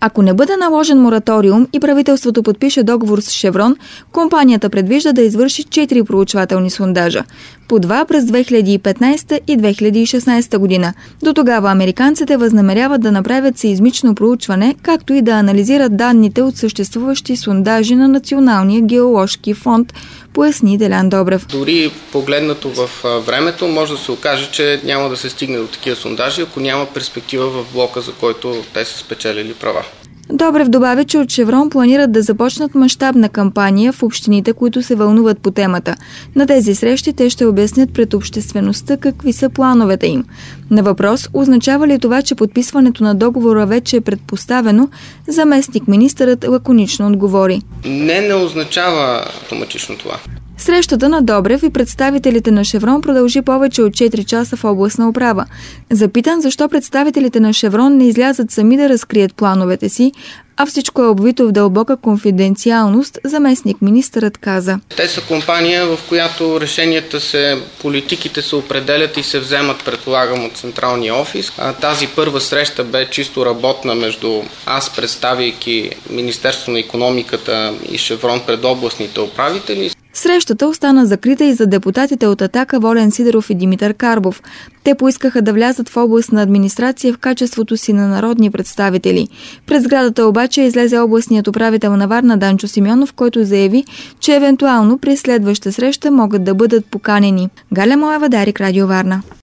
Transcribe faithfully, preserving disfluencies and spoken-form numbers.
Ако не бъде наложен мораториум и правителството подпише договор с Шеврон, компанията предвижда да извърши четири проучвателни сондажа. По два през две хиляди и петнадесета и две хиляди и шестнадесета година. До тогава американците възнамеряват да направят сеизмично проучване, както и да анализират данните от съществуващи сондажи на Националния геоложки фонд, поясни Делян Добрев. Дори погледнато в времето може да се окаже, че няма да се стигне до такива сондажи, ако няма перспектива в блока, за който те са спечелили права. Добрев добави, че от Шеврон планират да започнат мащабна кампания в общините, които се вълнуват по темата. На тези срещи те ще обяснят пред обществеността какви са плановете им. На въпрос, означава ли това, че подписването на договора вече е предпоставено, заместник-министърът лаконично отговори. Не, не означава автоматично това. Срещата на Добрев и представителите на Шеврон продължи повече от четири часа в областна управа. Запитан защо представителите на Шеврон не излязат сами да разкрият плановете си, а всичко е обвито в дълбока конфиденциалност, заместник-министърът каза. Те са компания, в която решенията се, политиките се определят и се вземат, предполагам, от централния офис. А тази първа среща бе чисто работна между аз, представяйки Министерството на икономиката и Шеврон пред областните управители. Срещата остана закрита и за депутатите от Атака Волен Сидеров и Димитър Карбов. Те поискаха да влязат в областна администрация в качеството си на народни представители. Пред сградата обаче излезе областният управител на Варна Данчо Симеонов, който заяви, че евентуално при следваща среща могат да бъдат поканени. Галя Моева, Дарик, Радио Варна.